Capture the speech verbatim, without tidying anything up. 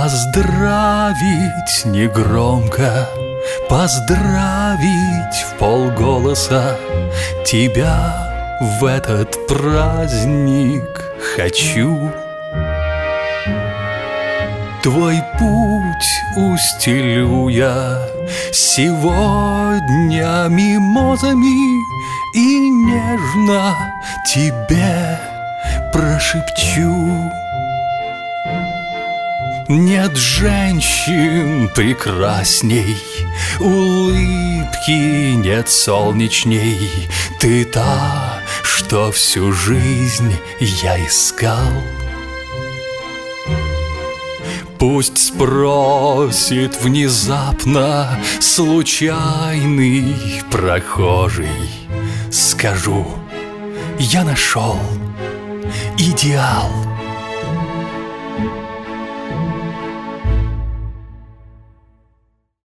Поздравить негромко, поздравить вполголоса тебя в этот праздник хочу. Твой путь устелю я сегодня мимозами и нежно тебе прошепчу. Нет женщин прекрасней, улыбки нет солнечней. Ты та, что всю жизнь я искал. Пусть спросит внезапно случайный прохожий, скажу: я нашел идеал.